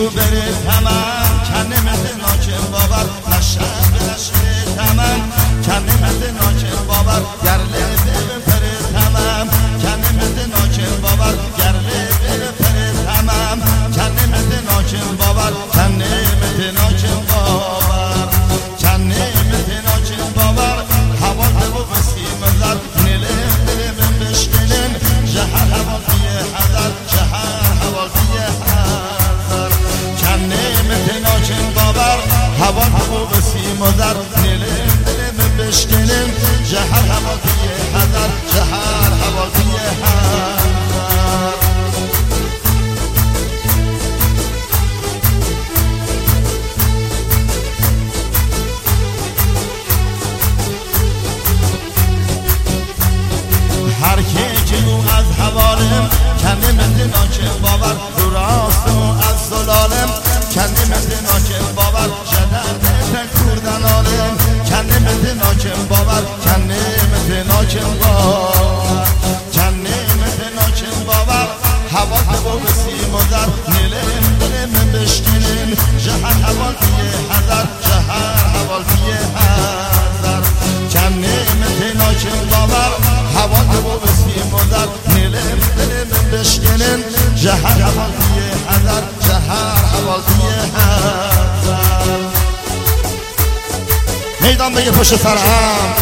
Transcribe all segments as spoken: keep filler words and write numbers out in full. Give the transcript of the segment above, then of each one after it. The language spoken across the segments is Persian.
بو بره تمام کنه مت ناکن باور نشم بشه تمام کنه مت ناکن باور گرله بره تمام کنه مت ناکن باور گرله بره تمام کنه مت ناکن باور کنه مت ناکن باور کنه مت ناکن باور هوا دو بسیم زد نله من بشکنن جهر هوا دیه حذر جهر هوا دیه حذر کنه مت ناکن باور هوا دو بسیم زد نله من بشکنن جهر هوا دیه حذر جهر هوا دیه حذر هر کی جلو از حوالم کنه مت ناکن باور رو راست و از سلالم کنه مت ناکن باور شدر تکوردن آلم کنه مت ناکن باور کنه مت ناکن باور کنه مت ناکن باور هوا هوا بسیم و در نلم دلم بشکنن جهر حوال بیه حذر جهر حوال بیه حذر کنه مت ناکن باور هوا هوا بسیم و در نلم دلم بشکنن جهر حوال بیه حذر جهر حوال بیه حذر میدان بگه پشت سر هم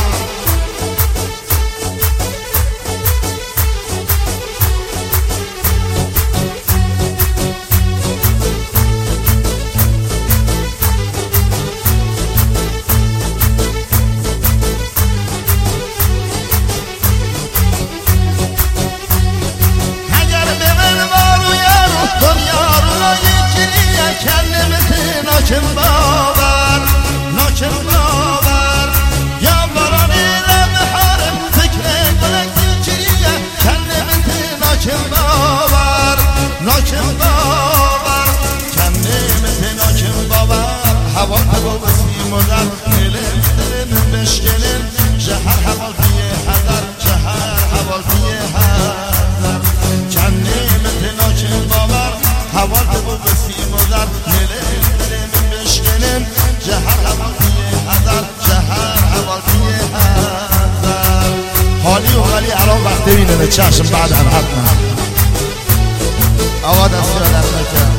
ناکن باور ناکن باور یا باران لبحارم فکر گلک دلچیه کنه مت ناکن باور ناکن باور کنه مت ناکن باور هوا هوا بسیم و در دلم دلم بشکنن جهر حوال بیه حذر جهر حوال بیه حذر کنه مت ناکن باور هوا هوا بسیم و در دلم جهر حوال بیه حذر جهر حوال بیه حذر حالی و غلی الان وقت بینه چشم بعد هم حتما آوا دستی را در نکن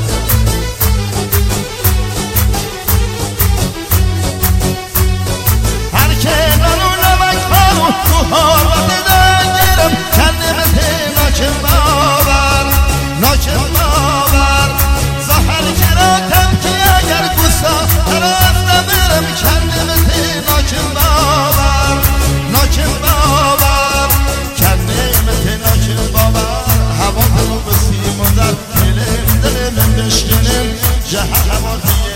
هر که نانو نمک خانو تو حالات دنگیرم کنه مت ناکن باور ناکن باور زهر کراتم که اگر گسا تراز نبرم کنه مت ناکن باور ناکن باور کنه مت ناکن باور هوا دلو بسیم و در دلم دلم بشکنن جهر هوا دیه